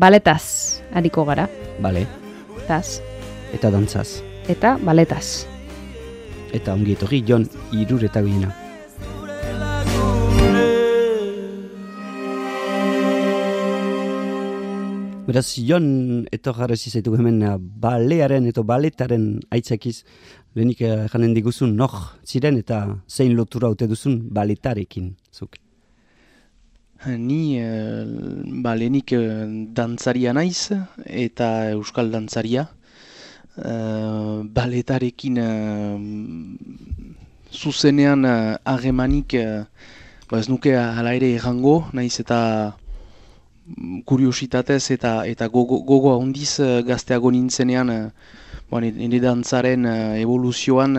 Baletaz ariko gara. Bale. Taz. Eta dantzaz. Eta baletaz. Eta ongi etorri Jon Iruretagoiena. Beraz, Jon etorgarrez izaitu hemen balearen eta baletaren aitzakiz, lehenik janen diguzun nor ziren eta zein lotura haute duzun baletarekin, zuk? Ni lehenik dantzaria naiz eta euskal dantzaria. Baletarekin zuzenean harremanik ez nuke hala ere errango, naiz eta kuriositatez eta gogoa handiz gazteago nintzenean nire dantzaren evoluzioan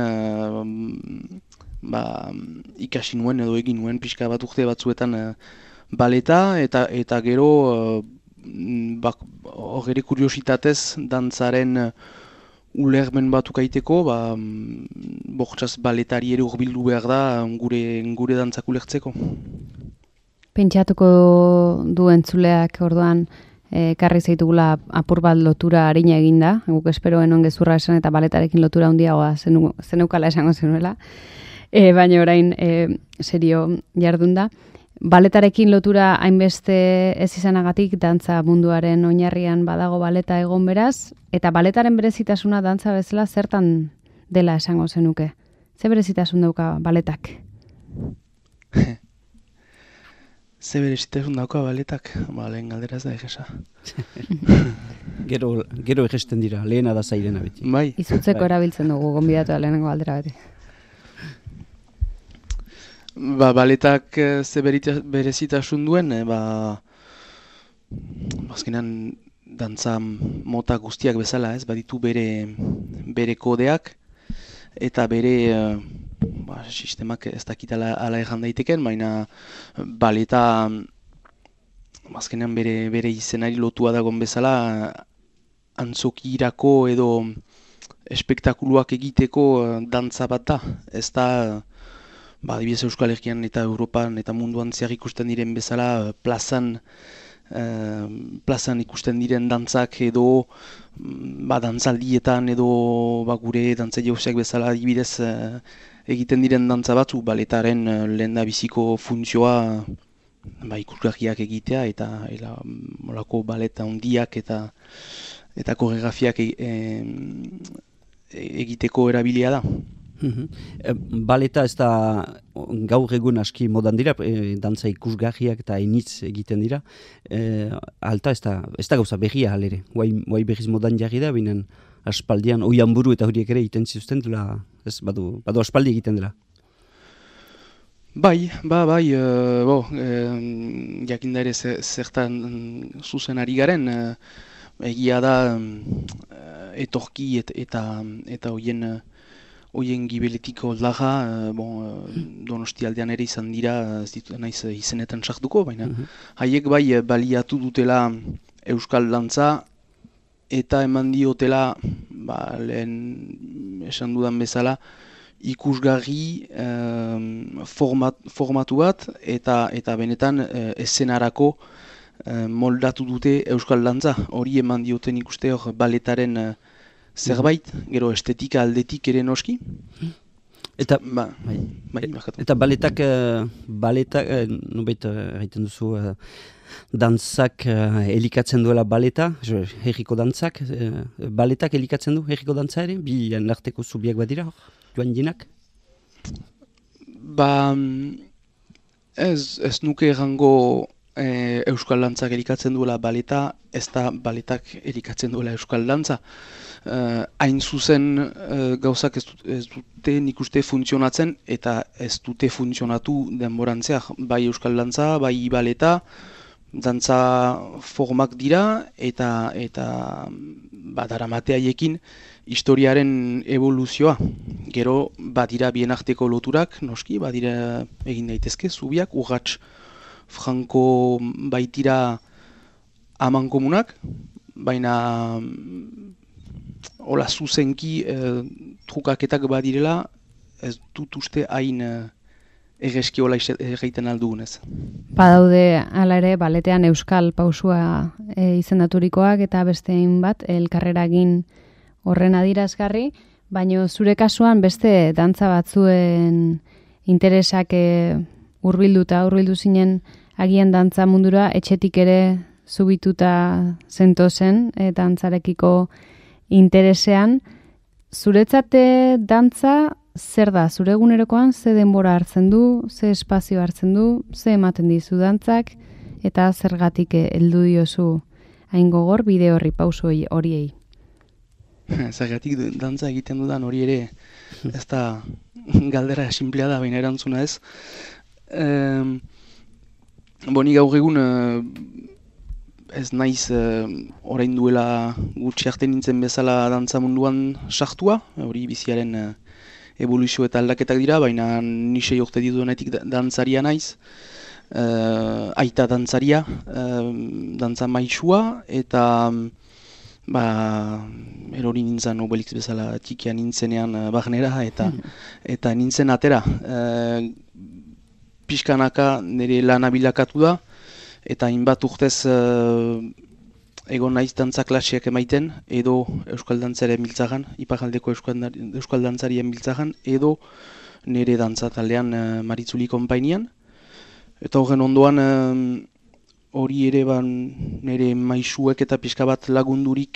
ikasi nuen edo egin nuen pixka bat urte batzuetan baleta eta gero horre kuriositatez dantzaren ulermen batuk aiteko, bortxaz baletari ere urbildu behar da gure dantzak ulertzeko. Pentsatuko du entzuleak orduan karri zaitugula apur bat lotura harina eginda, guk esperoen on gezurra esan eta baletarekin lotura handiagoa zeneukala esango zenuela, baina orain serio jardunda. Baletarekin lotura hainbeste ez izanagatik dantza munduaren oinarrian badago baleta egon beraz, eta baletaren berezitasuna dantza bezala zertan dela esango zenuke? Ze berezitasun dauka baletak? Ze berezitasun dauka baletak? Lehen galdera ez da egesa. Gero egesten dira, lehena da zairena beti. Bai. Izutzeko erabiltzen dugu gonbidatua lehenengo galdera beti. Baletak ze berezitasun duen, azkenan dantza mota guztiak bezala, ez baditu bere kodeak eta bere sistemak ez dakitala ala erran daiteken, baina baleta azkenan bere izenari lotua dagoen bezala antzokirako edo espektakuluak egiteko dantza bat da, ez da adibidez Euskal Herrian eta Europan eta munduan zehar ikusten diren bezala plazan ikusten diren dantzak edo dantzaldietan edo gure dantzaile guztiak bezala adibidez egiten diren dantza batzu baletaren lehendabiziko funtzioa ikusgarriak egitea eta molako baleta handiak eta koreografiak egiteko erabilia da. Baleta ez da gaur egun aski modan dira, dantza ikusgarriak eta initz egiten dira. Alta ez da gauza berria halere. Guai berriz modan jarri da, binen aspaldian oian buru eta horiek ere egiten zizten dela, ez badu aspaldi egiten dela. Bai, jakinda ere zertan zuzen ari garen, egia da etorki eta hoien gibeletiko laga, Donosti aldean ere izan dira, ez ditu naiz izenetan sartuko, baina haiek bai baliatu dutela euskal dantza eta eman diotela, lehen esan dudan bezala, ikusgarri formatu bat eta benetan eszenarako moldatu dute euskal dantza. Hori eman dioten ikuste hor baletaren zerbait, gero estetika aldetik ere noski. Eta baletak nubait egiten duzu dantzak elikatzen duela baleta, herriko dantzak, baletak elikatzen du herriko dantza ere, bi arteko zubiak badira hor, joan jinak? Ez nuke errango euskal dantzak elikatzen duela baleta, ez da baletak elikatzen duela euskal dantza. Hain zuzen gauzak ez dute nik uste funtzionatzen eta ez dute funtzionatu denborantzeak. Bai euskal dantza, bai baleta, dantza formak dira eta daramateaiekin historiaren evoluzioa. Gero badira bien arteko loturak, noski, badira egin daitezke, zubiak, urrats franko baitira amankomunak, baina hola zuzenki trukaketak badirela, ez dut uste hain egeskiola egiten aldugunez. Badaude hala ere baletean euskal pausua izendaturikoak eta beste bat elkarreragin horren adirazgarri, baino zure kasuan beste dantza batzuen interesak hurbildu zinen agian dantza mundura etxetik ere zubituta zentozen dantzarekiko interesean. Zuretzate dantza zer da? Zure egunerokoan ze denbora hartzen du, ze espazio hartzen du, ze ematen dizu dantzak, eta zergatik heldu diozu hain gogor bide horri pauso horiei? Zergatik dantza egiten dudan hori ere, ez da galdera simplea da, baina erantzuna ez. Ni gaur egun ez naiz orain duela gutxi arte nintzen bezala dantza munduan sartua, hori biziaren evoluzio eta aldaketak dira, baina ni 6 urte dituenetik dantzaria naiz, aita dantzaria, dantza maisua, eta erori nintzen Obelix bezala txikia nintzenean barnera, eta nintzen atera. Pixkanaka nire lana bilakatu da, eta hainbat urtez egon naiz dantza klaseak emaiten, edo euskal dantzaren biltzagan, iparraldeko euskal dantzarien biltzagan, edo nire dantza taldean Maritzuli konpainian. Eta horren ondoan hori ere nire maisuek eta pixka bat lagundurik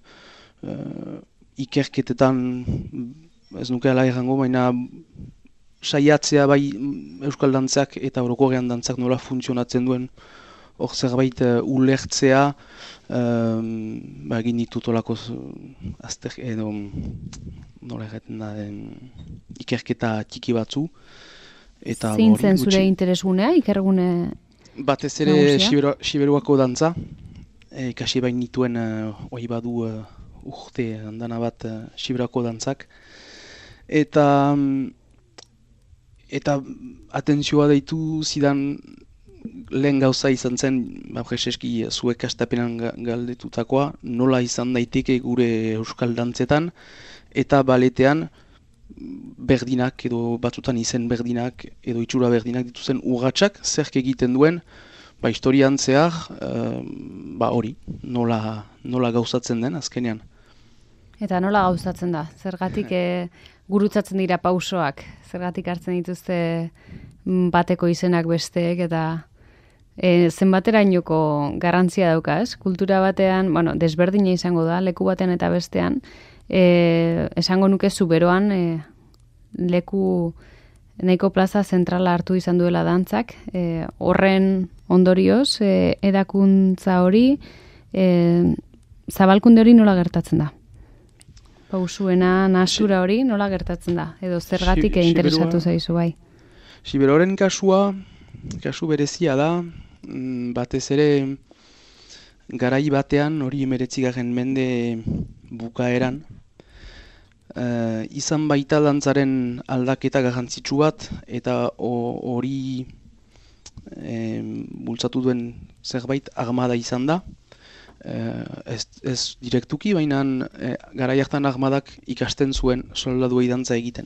ikerketetan, ez nuke ala errango, baina saiatzea bai euskal dantzak eta orokorrean dantzak nola funtzionatzen duen, hor zerbait ulertzea, egin ditut olako edo nola egiten da ikerketa txiki batzu. Zein zen zure interesgunea, ikergune? Batez ere Siberuako dantza, ikasi bain nituen hori badu urte handana bat Siberuako dantzak, eta atentzioa deitu zidan lehen gauza izan zen, preseski zuek astapenan galdetutakoa, nola izan daiteke gure euskal dantzetan, eta baletean berdinak edo batzutan izen berdinak edo itxura berdinak dituzen urratsak zerk egiten duen, historian zehar, hori, nola gauzatzen den azkenean. Eta nola gauzatzen da? Zergatik gurutzatzen dira pausoak? Zergatik hartzen dituzte bateko izenak besteek eta zenbaterainoko garrantzia dauka, ez? Kultura batean, desberdina izango da, leku batean eta bestean, esango nuke Zuberoan leku nahiko plaza zentrala hartu izan duela dantzak, horren ondorioz, edakuntza hori, zabalkunde hori nola gertatzen da? Pausuena, nasura hori nola gertatzen da? Edo zergatik interesatu zaizu bai? Siberoaren kasu berezia da, batez ere garai batean, hori 19. mende bukaeran, izan baita dantzaren aldaketa garrantzitsu bat, eta hori bultzatu duen zerbait armada izan da. Ez direktuki, baina garai hartan armadak ikasten zuen soldaduei dantza egiten.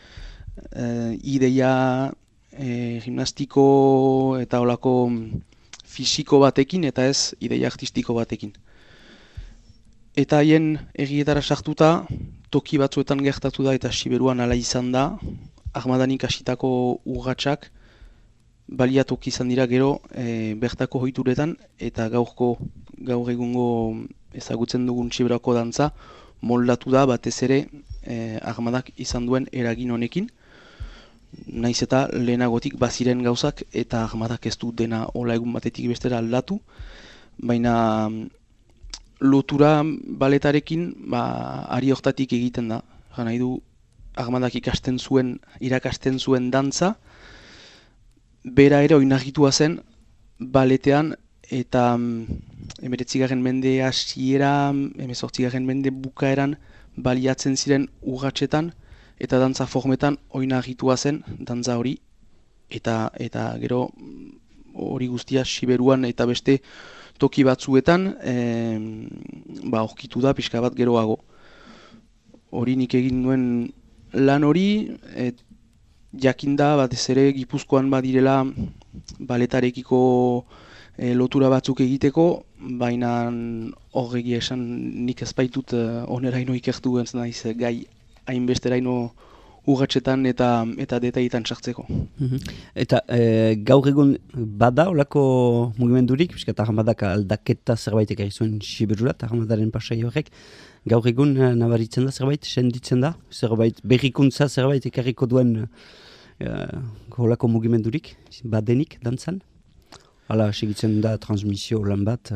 Ideia gimnastiko eta olako fisiko batekin eta ez ideia artistiko batekin. Eta haien egietara sartuta, toki batzuetan gertatu da eta Siberuan ala izan da, armadanik hasitako urratsak baliatoki izan dira gero bertako ohituretan eta gaur egungo ezagutzen dugun Siberuako dantza moldatu da batez ere armadak izan duen eragin honekin. Naiz eta lehenagotik baziren gauzak eta armadak ez du dena hola egun batetik bestera aldatu, baina lotura baletarekin ari hortatik egiten da. Nahi du armadak irakasten zuen dantza, bera ere oinarritua zen baletean eta 19. mende hasiera, 18. mende bukaeran baliatzen ziren urratsetan eta dantza formetan oinarritua zen dantza hori, eta gero hori guztia Siberuan eta beste toki batzuetan aurkitu da pixka bat geroago. Hori nik egin nuen lan hori, jakinda batez ere Gipuzkoan badirela baletarekiko lotura batzuk egiteko, baina horregia esan nik ez baitut oneraino ikertu naiz gai hainbesteraino urratxetan eta detaitan sartzeko. Eta gaur egun bada olako mugimendurik, piskat ahamadak aldaketa zerbait ekarri zuen Siberurat, ahamadaren pasai horrek, gaur egun nabaritzen da zerbait, senditzen da, zerbait berrikuntza zerbait ekarriko duen olako mugimendurik, badenik dantzan? Hala, segitzen da transmisio lan bat,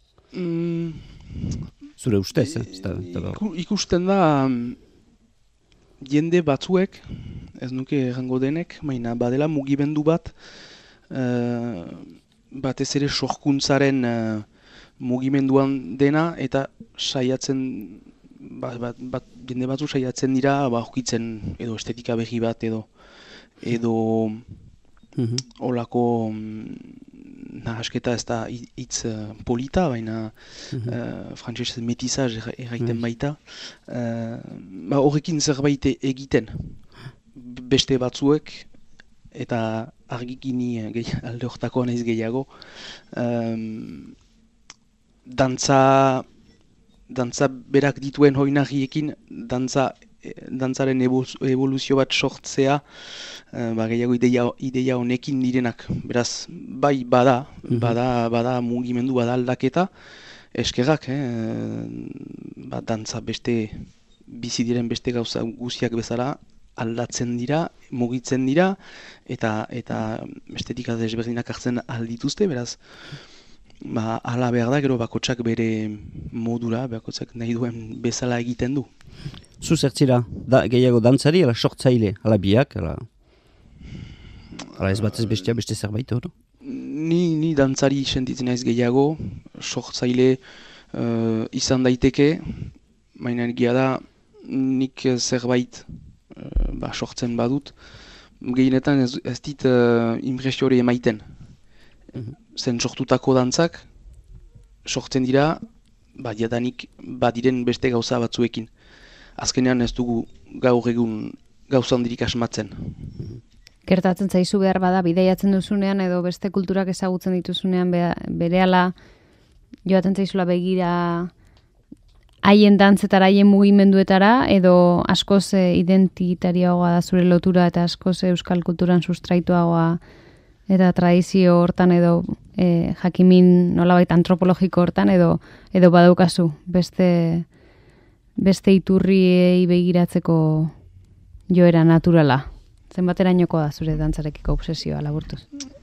zure ustez, ikusten da jende batzuek, ez nuke errango denek, baina badela mugimendu bat, batez ere sorkuntzaren mugimenduan dena, eta saiatzen, jende batzu saiatzen dira, aurkitzen edo estetika berri bat, edo olako nahasketa ez da hitz polita, baina frantsesez metizaz erraiten baita. Horrekin zerbait egiten beste batzuek, eta argikini alde hortako naiz gehiago, dantza berak dituen hoinarriekin dantzaren evoluzio bat sortzea, gehiago ideia honekin direnak. Beraz, bai bada mugimendu, bada aldaketa, eskerrak, dantza bizi diren beste gauza guziak bezala aldatzen dira, mugitzen dira, eta estetika desberdinak hartzen aldituzte, beraz, hala behar da, gero bakotsak bere modura, bakotsak nahi duen bezala egiten du. Zu zertzira, gehiago dantzari, ala sortzaile, ala biak, ala ez batez bestea, beste zerbait, hor? Ni dantzari sentitzen naiz gehiago, sortzaile izan daiteke, baina egia da nik zerbait sortzen badut, gehienetan ez dit impresio hori emaiten. Zen sortutako dantzak sortzen dira, jadanik badiren beste gauza batzuekin. Azkenean ez dugu gaur egun gauza handirik asmatzen. Gertatzen zaizu behar bada, bideiatzen duzunean edo beste kulturak ezagutzen dituzunean berehala joaten zaizula begira haien dantzetara, haien mugimenduetara, edo askoz identitarioagoa da zure lotura eta askoz euskal kulturan sustraituagoa eta tradizio hortan edo jakimin nolabait antropologiko hortan edo badaukazu beste iturriei begiratzeko joera naturala. Zenbaterainoko da zure dantzarekiko obsesioa laburtuz?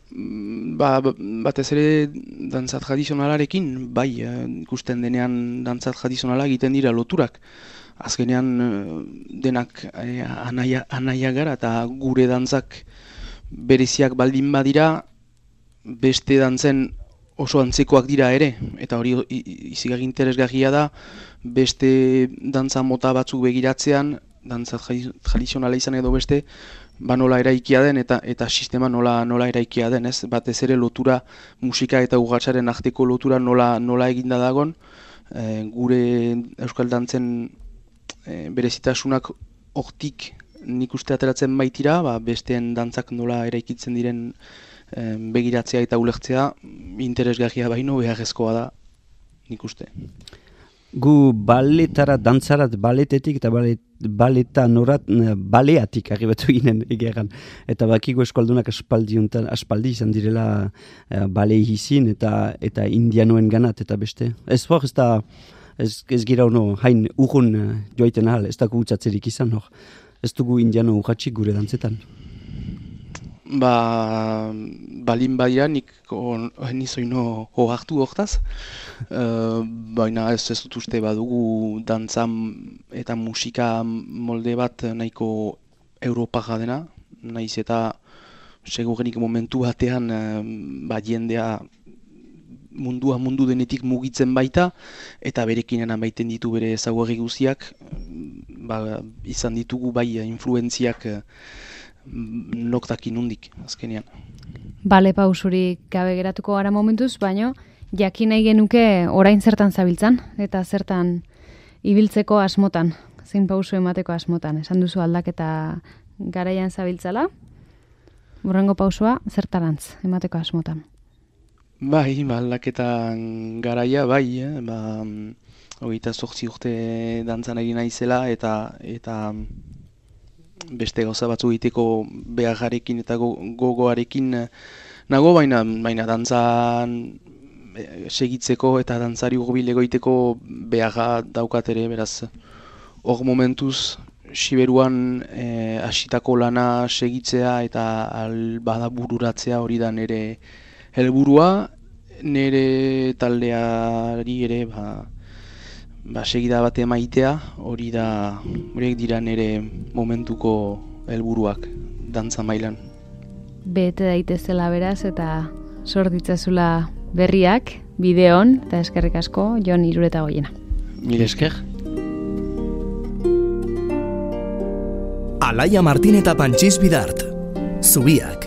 Batez ere dantza tradizionalarekin, bai, ikusten denean dantza tradizionala egiten dira loturak. Azkenean denak anaia gara eta gure dantzak bereziak baldin badira, beste dantzen oso antzekoak dira ere, eta hori izigarri interesgarria da, beste dantza mota batzuk begiratzean, dantza tradizionala izan edo beste, nola eraikia den eta sistema nola eraikia den, ez? Batez ere lotura musika eta urratsaren arteko lotura nola eginda dagon, gure euskal dantzen berezitasunak hortik nik uste ateratzen baitira, besteen dantzak nola eraikitzen diren begiratzea eta ulertzea interesgarria baino beharrezkoa da nik uste. Gu baletara, dantzarat, baletetik eta baleta norat, baleatik arribatu ginen egeran. Eta bakigu eskualdunak aspaldi izan direla balei izin eta indianoen ganat eta beste. Ez hor, ez gira hono hain urrun joaiten ahal, ez dago utzatzerik izan hor. Ez dugu indiano urratxik gure dantzetan. Balin baia nik nizoino hoartu hortaz, baina ez dut uste badugu dantzan eta musika molde bat nahiko Europaga dena, nahiz eta segurenik momentu batean jendea mundu denetik mugitzen baita, eta berekin maiten ditu bere ezaugarri guztiak, izan ditugu bai influentziak noktakin hundik, azkenean. Bale pausurik gabe geratuko gara momentuz, baino jakin nahi genuke orain zertan zabiltzan, eta zertan ibiltzeko asmotan, zein pausu emateko asmotan. Esan duzu aldaketa garaian zabiltzala. Hurrengo pausua zertarantz emateko asmotan. Bai, aldaketan garaia, bai, 28 urte dantzan egin naizela eta beste gauza batzu egiteko beharrarekin eta gogoarekin nago, baina dantzan segitzeko eta dantzari hurbil egoiteko beharra daukat ere, beraz hor momentuz Siberuan hasitako lana segitzea eta bada bururatzea hori da nire helburua, nire taldeari ere segida bat emaitea, horiek dira nire momentuko helburuak dantza mailan. Bete daitezela beraz eta sor ditzazula berriak, bideon, eta eskerrik asko, Jon Iruretagoiena. Mil esker. Alaia Martin eta Pantxiz Bidart, Zubiak.